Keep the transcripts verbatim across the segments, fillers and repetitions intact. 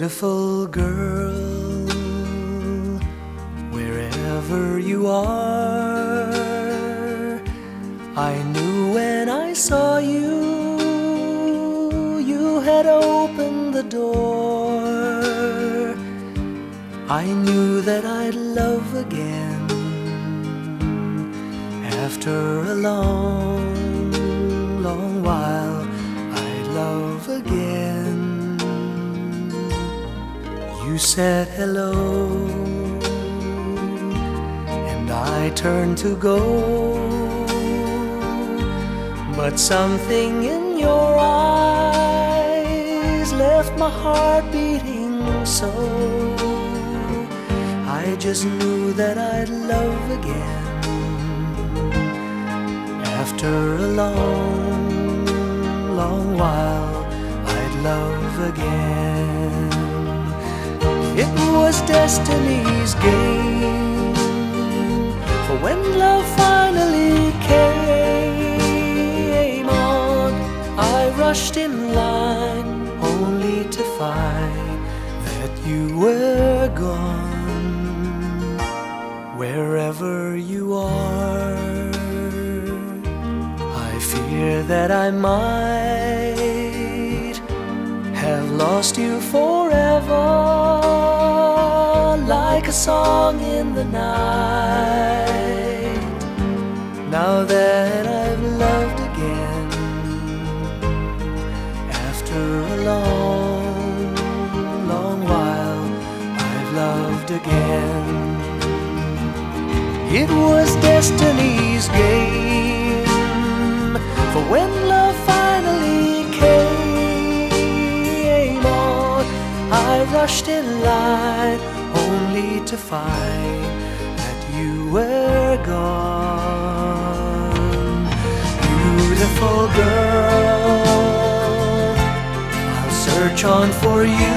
Beautiful girl, wherever you are, I knew when I saw you, you had opened the door. I knew that I'd love again after a long, long while. I'd love again. You said hello, and I turned to go, but something in your eyes left my heart beating so. I just knew that I'd love again after a long, long while. I'd love again. It was destiny's game, for when love finally came on, I rushed in line only to find that you were gone. Wherever you are, I fear that I might have lost you forever, like a song in the night. Now that I've loved again, after a long, long while, I've loved again. It was destiny's game, for when love finally came on, I rushed in line only to find that you were gone. Beautiful girl, I'll search on for you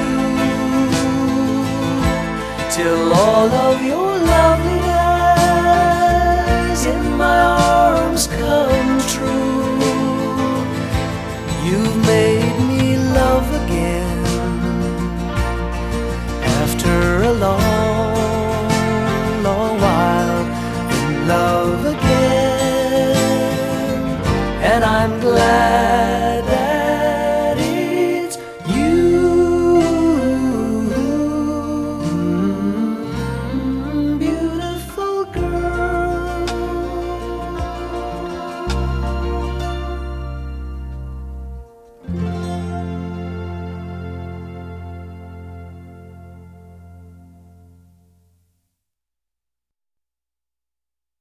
till all of your loveliness in my arms come true. You've made me love again after a long, long while, in love again. And I'm glad